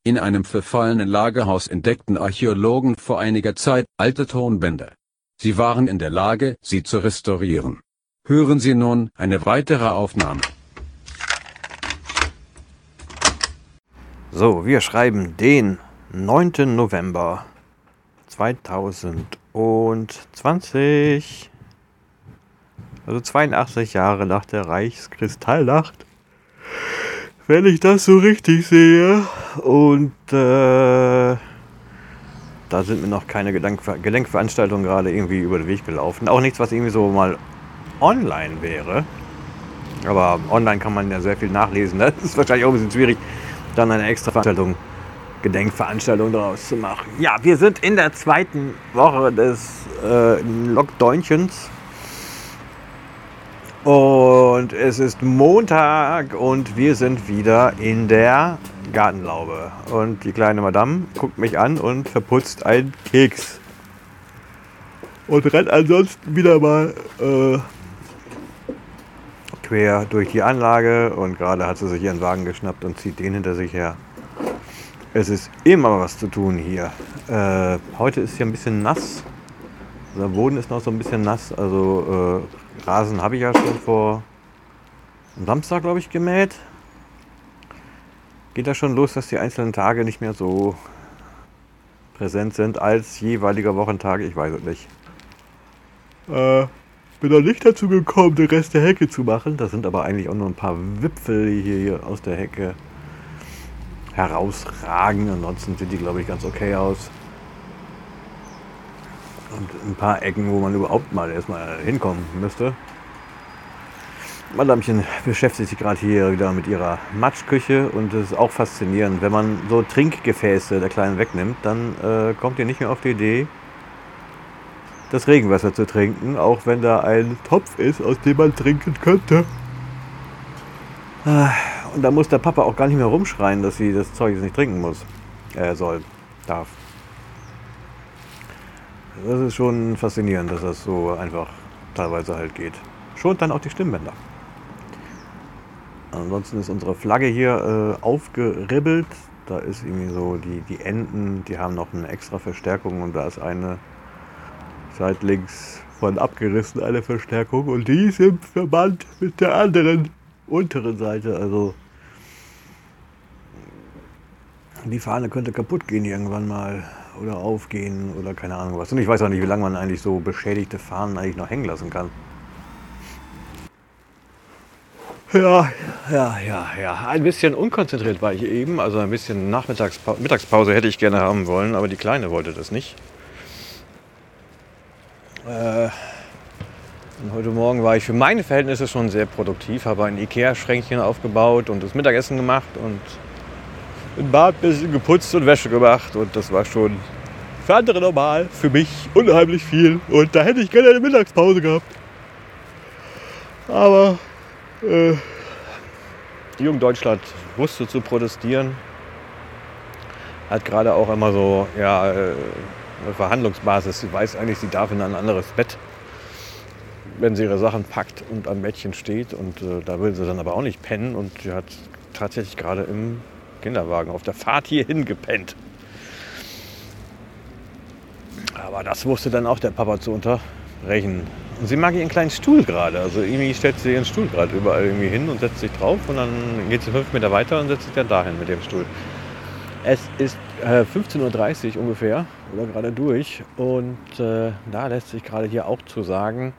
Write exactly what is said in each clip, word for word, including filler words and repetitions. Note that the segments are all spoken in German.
In einem verfallenen Lagerhaus entdeckten Archäologen vor einiger Zeit alte Tonbänder. Sie waren in der Lage, sie zu restaurieren. Hören Sie nun eine weitere Aufnahme. So, wir schreiben den neunten November zweitausendzwanzig, also zweiundachtzig Jahre nach der Reichskristallnacht, wenn ich das so richtig sehe. Und äh, da sind mir noch keine Gedenkver- Gedenkveranstaltungen gerade irgendwie über den Weg gelaufen. Auch nichts, was irgendwie so mal online wäre. Aber online kann man ja sehr viel nachlesen. Das ist wahrscheinlich auch ein bisschen schwierig, dann eine extra Veranstaltung, Gedenkveranstaltung daraus zu machen. Ja, wir sind in der zweiten Woche des äh, Lockdownchens. Und es ist Montag und wir sind wieder in der Gartenlaube. Und die kleine Madame guckt mich an und verputzt einen Keks. Und rennt ansonsten wieder mal äh, quer durch die Anlage. Und gerade hat sie sich ihren Wagen geschnappt und zieht den hinter sich her. Es ist immer was zu tun hier. Äh, heute ist hier ein bisschen nass. Der Boden ist noch so ein bisschen nass. Also äh, Rasen habe ich ja schon vor Samstag, glaube ich, gemäht. Geht da schon los, dass die einzelnen Tage nicht mehr so präsent sind als jeweiliger Wochentag? Ich weiß es nicht. Äh, bin noch nicht dazu gekommen, den Rest der Hecke zu machen. Das sind aber eigentlich auch nur ein paar Wipfel, die hier aus der Hecke herausragen. Ansonsten sieht die, glaube ich, ganz okay aus. Und ein paar Ecken, wo man überhaupt mal erstmal hinkommen müsste. Madamchen beschäftigt sich gerade hier wieder mit ihrer Matschküche und es ist auch faszinierend. Wenn man so Trinkgefäße der Kleinen wegnimmt, dann äh, kommt ihr nicht mehr auf die Idee, das Regenwasser zu trinken, auch wenn da ein Topf ist, aus dem man trinken könnte. Und da muss der Papa auch gar nicht mehr rumschreien, dass sie das Zeug jetzt nicht trinken muss. Er soll, darf. Das ist schon faszinierend, dass das so einfach teilweise halt geht. Schont dann auch die Stimmbänder. Ansonsten ist unsere Flagge hier äh, aufgeribbelt. Da ist irgendwie so, die, die Enden, die haben noch eine extra Verstärkung und da ist eine seitlinks von abgerissen, eine Verstärkung. Und die ist im Verband mit der anderen unteren Seite. Also die Fahne könnte kaputt gehen irgendwann mal. Oder aufgehen oder keine Ahnung was. Und ich weiß auch nicht, wie lange man eigentlich so beschädigte Fahnen eigentlich noch hängen lassen kann. Ja, ja, ja, ja. Ein bisschen unkonzentriert war ich eben. Also ein bisschen Nachmittagspa- Mittagspause hätte ich gerne haben wollen, aber die Kleine wollte das nicht. Äh, und heute Morgen war ich für meine Verhältnisse schon sehr produktiv. Habe ein Ikea-Schränkchen aufgebaut und das Mittagessen gemacht und im Bad ein bisschen geputzt und Wäsche gemacht und das war schon für andere normal, für mich unheimlich viel und da hätte ich gerne eine Mittagspause gehabt. Aber äh, Jung Deutschland wusste zu protestieren, hat gerade auch immer so ja, eine Verhandlungsbasis. Sie weiß eigentlich, sie darf in ein anderes Bett, wenn sie ihre Sachen packt und am Bettchen steht und äh, da will sie dann aber auch nicht pennen und sie hat tatsächlich gerade im Kinderwagen auf der Fahrt hierhin gepennt. Aber das wusste dann auch der Papa zu unterbrechen. Und sie mag ihren kleinen Stuhl gerade. Also irgendwie stellt sie ihren Stuhl gerade überall irgendwie hin und setzt sich drauf und dann geht sie fünf Meter weiter und setzt sich dann dahin mit dem Stuhl. Es ist äh, fünfzehn Uhr dreißig ungefähr oder gerade durch und äh, da lässt sich gerade hier auch zu sagen,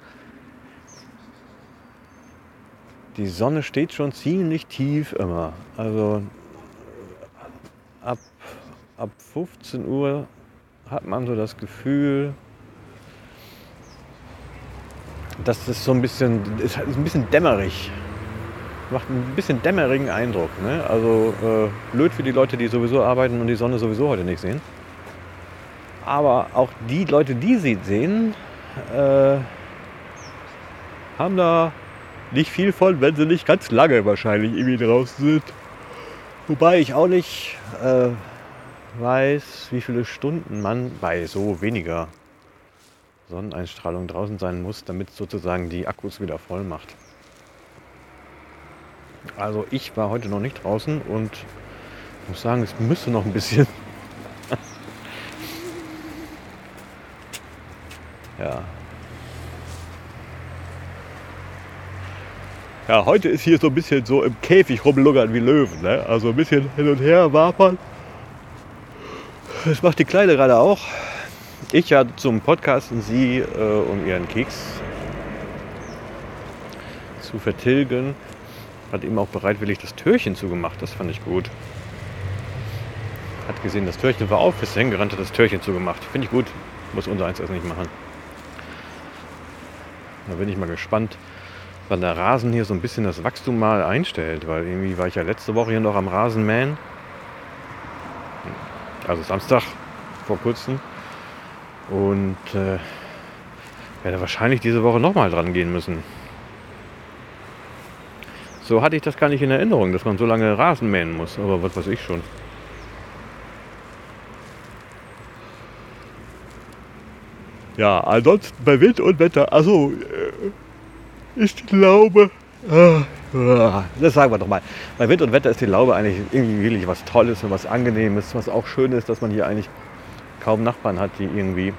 die Sonne steht schon ziemlich tief immer. Also Ab, ab fünfzehn Uhr hat man so das Gefühl, dass es so ein bisschen, ist ein bisschen dämmerig. Macht ein bisschen dämmerigen Eindruck. Ne? Also äh, blöd für die Leute, die sowieso arbeiten und die Sonne sowieso heute nicht sehen. Aber auch die Leute, die sie sehen, äh, haben da nicht viel von, wenn sie nicht ganz lange wahrscheinlich irgendwie draußen sind. Wobei ich auch nicht äh, weiß, wie viele Stunden man bei so weniger Sonneneinstrahlung draußen sein muss, damit sozusagen die Akkus wieder voll macht. Also ich war heute noch nicht draußen und Ich muss sagen, es müsste noch ein bisschen. Ja. Ja, heute ist hier so ein bisschen so im Käfig rumlungern wie Löwen, ne? Also ein bisschen hin und her wapern. Das macht die Kleine gerade auch. Ich ja zum Podcasten, sie äh, um ihren Keks zu vertilgen. Hat ihm auch bereitwillig das Türchen zugemacht, das fand ich gut. Hat gesehen, das Türchen war auf, ist hingerannt, hat das Türchen zugemacht. Finde ich gut, muss unser eins erst nicht machen. Da bin ich mal gespannt, wann der Rasen hier so ein bisschen das Wachstum mal einstellt, weil irgendwie war ich ja letzte Woche hier noch am Rasenmähen. Also Samstag vor kurzem. Und äh, werde wahrscheinlich diese Woche nochmal dran gehen müssen. So hatte ich das gar nicht in Erinnerung, dass man so lange Rasen mähen muss, aber was weiß ich schon. Ja, ansonsten bei Wind und Wetter, also äh, ist die Laube, äh, das sagen wir doch mal, bei Wind und Wetter ist die Laube eigentlich irgendwie wirklich was Tolles und was Angenehmes, was auch schön ist, dass man hier eigentlich kaum Nachbarn hat, die irgendwie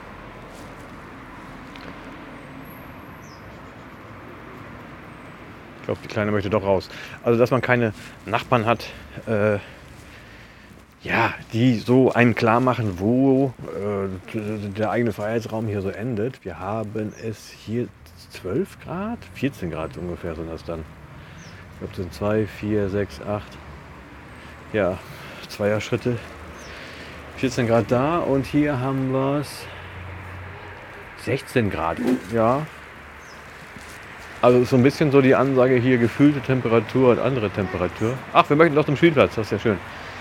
ich glaube, die Kleine möchte doch raus. Also, dass man keine Nachbarn hat, äh, ja, die so einen klar machen, wo äh, der eigene Freiheitsraum hier so endet. Wir haben es hier zwölf Grad, vierzehn Grad ungefähr sind das dann. Ich glaube, es sind zwei, vier, sechs, acht. Ja, Zweierschritte. vierzehn Grad da und hier haben wir es sechzehn Grad. Ja. Also so ein bisschen so die Ansage hier, gefühlte Temperatur und andere Temperatur. Ach, wir möchten doch zum Spielplatz, das ist ja schön.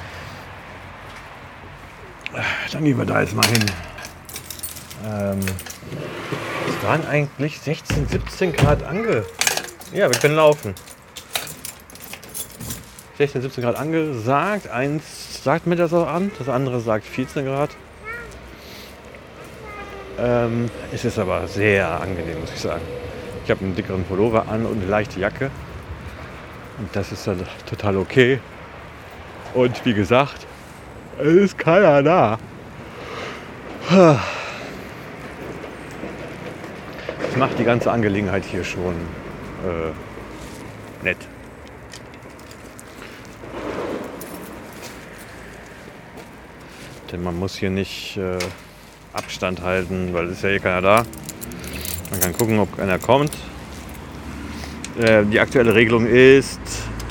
Dann gehen wir da jetzt mal hin. Ähm, es waren eigentlich sechzehn, siebzehn Grad ange... Ja, wir können laufen. sechzehn, siebzehn Grad angesagt. Eins sagt mir das auch an, das andere sagt vierzehn Grad. Ähm, es ist aber sehr angenehm, muss ich sagen. Ich habe einen dickeren Pullover an und eine leichte Jacke. Und das ist dann total okay. Und wie gesagt, es ist keiner da. Das macht die ganze Angelegenheit hier schon äh, nett. Denn man muss hier nicht äh, Abstand halten, weil es ist ja hier keiner da. Man kann gucken, ob einer kommt. Äh, die aktuelle Regelung ist,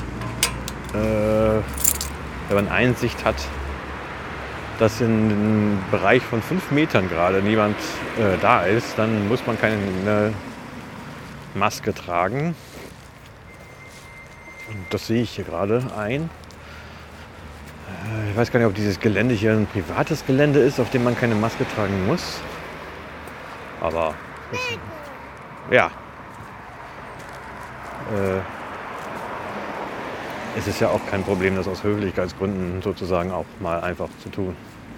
äh, wenn man Einsicht hat, dass in einem Bereich von fünf Metern gerade niemand äh, da ist, dann muss man keine Maske tragen. Und das sehe ich hier gerade ein. Äh, ich weiß gar nicht, ob dieses Gelände hier ein privates Gelände ist, auf dem man keine Maske tragen muss. Aber ja. Äh, es ist ja auch kein Problem, das aus Höflichkeitsgründen sozusagen auch mal einfach zu tun.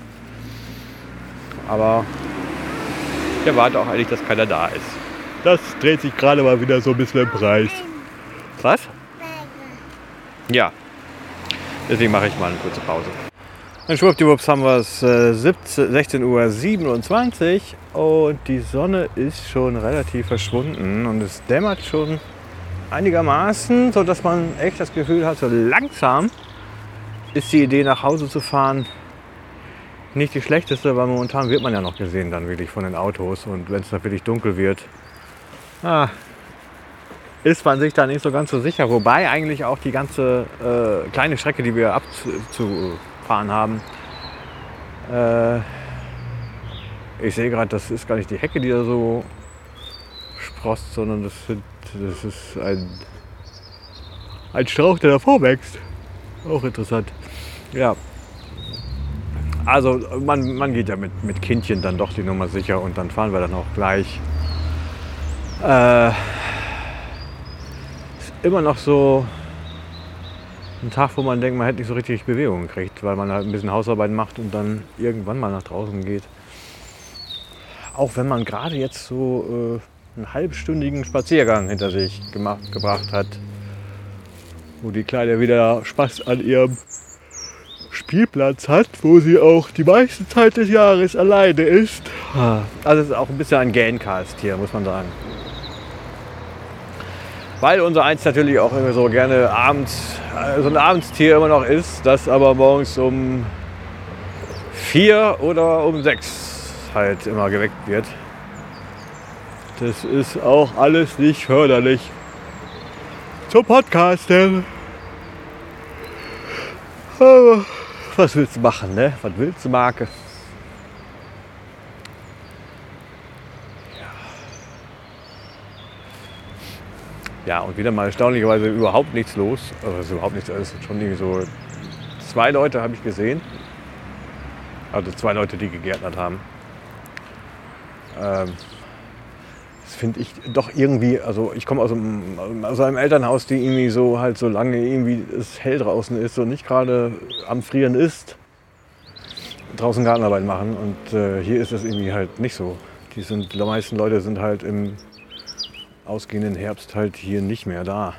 Aber ich erwarte auch eigentlich, dass keiner da ist. Das dreht sich gerade mal wieder so ein bisschen im Preis. Was? Ja. Deswegen mache ich mal eine kurze Pause. Dann schwuppdiwupps haben wir es äh, sechzehn Uhr siebenundzwanzig und die Sonne ist schon relativ verschwunden und es dämmert schon einigermaßen, sodass man echt das Gefühl hat, so langsam ist die Idee, nach Hause zu fahren, nicht die schlechteste, weil momentan wird man ja noch gesehen dann wirklich von den Autos und wenn es dann wirklich dunkel wird, ah, ist man sich da nicht so ganz so sicher. Wobei eigentlich auch die ganze äh, kleine Strecke, die wir abzufahren haben, äh, ich sehe gerade, das ist gar nicht die Hecke, die da so sprost, sondern das, sind, das ist ein, ein Strauch, der davor wächst. Auch interessant. Ja. Also man, man geht ja mit, mit Kindchen dann doch die Nummer sicher und dann fahren wir dann auch gleich. Äh, ist immer noch so ein Tag, wo man denkt, man hätte nicht so richtig Bewegung gekriegt, weil man halt ein bisschen Hausarbeit macht und dann irgendwann mal nach draußen geht. Auch wenn man gerade jetzt so äh, einen halbstündigen Spaziergang hinter sich gemacht, gebracht hat, wo die Kleine wieder Spaß an ihrem Spielplatz hat, wo sie auch die meiste Zeit des Jahres alleine ist. Also es ist auch ein bisschen ein Gähncast hier, muss man sagen. Weil unser Eins natürlich auch immer so gerne abends, so ein Abendstier immer noch ist, das aber morgens um vier oder um sechs halt immer geweckt wird. Das ist auch alles nicht förderlich zum Podcasten. Aber was willst du machen, ne? Was willst du, Marke? Ja, und wieder mal erstaunlicherweise überhaupt nichts los. Also es ist überhaupt nichts, es ist schon irgendwie so. Zwei Leute habe ich gesehen. Also zwei Leute, die gegärtnert haben. Ähm, das finde ich doch irgendwie, also ich komme aus einem, aus einem Elternhaus, die irgendwie so halt so lange irgendwie es hell draußen ist und nicht gerade am Frieren ist, draußen Gartenarbeit machen. Und äh, hier ist es irgendwie halt nicht so. Die, sind, die meisten Leute sind halt im ausgehenden Herbst halt hier nicht mehr da.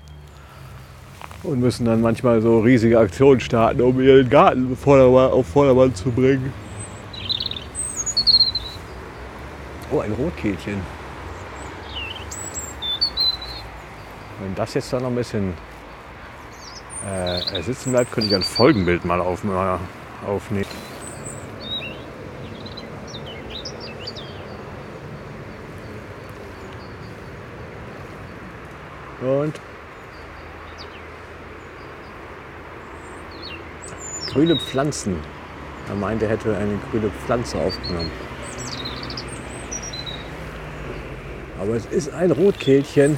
Und müssen dann manchmal so riesige Aktionen starten, um ihren Garten auf Vordermann zu bringen. Oh, ein Rotkehlchen. Wenn das jetzt dann noch ein bisschen äh, sitzen bleibt, könnte ich ein Folgenbild mal auf, äh, aufnehmen. Und grüne Pflanzen. Er meinte, er hätte eine grüne Pflanze aufgenommen. Aber es ist ein Rotkehlchen.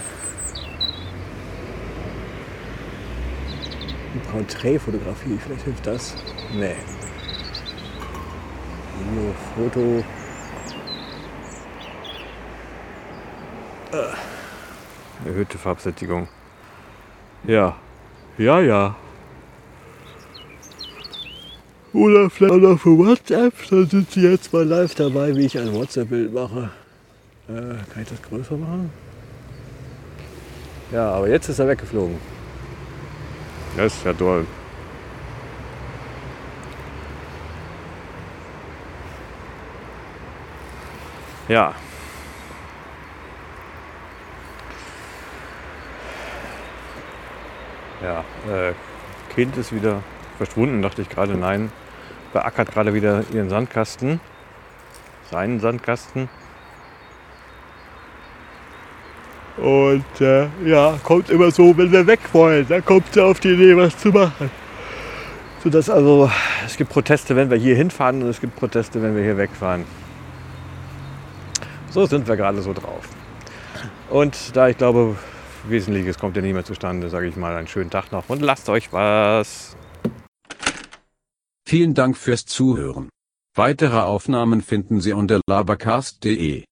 Porträtfotografie, vielleicht hilft das. Nee. Video, Foto. Erhöhte Farbsättigung. Ja. Ja, ja. Oder vielleicht auch noch für WhatsApp. Dann sind Sie jetzt mal live dabei, wie ich ein WhatsApp-Bild mache. Äh, kann ich das größer machen? Ja, aber jetzt ist er weggeflogen. Das ist ja toll. Ja. Ja, äh, Kind ist wieder verschwunden, dachte ich gerade. Nein, beackert gerade wieder ihren Sandkasten. Seinen Sandkasten. Und äh, ja, kommt immer so, wenn wir weg wollen, dann kommt sie auf die Idee, was zu machen. Sodass also, es gibt Proteste, wenn wir hier hinfahren und es gibt Proteste, wenn wir hier wegfahren. So sind wir gerade so drauf. Und da ich glaube, Wesentliches kommt ja nicht mehr zustande, sage ich mal, einen schönen Tag noch und lasst euch was. Vielen Dank fürs Zuhören. Weitere Aufnahmen finden Sie unter labercast punkt de.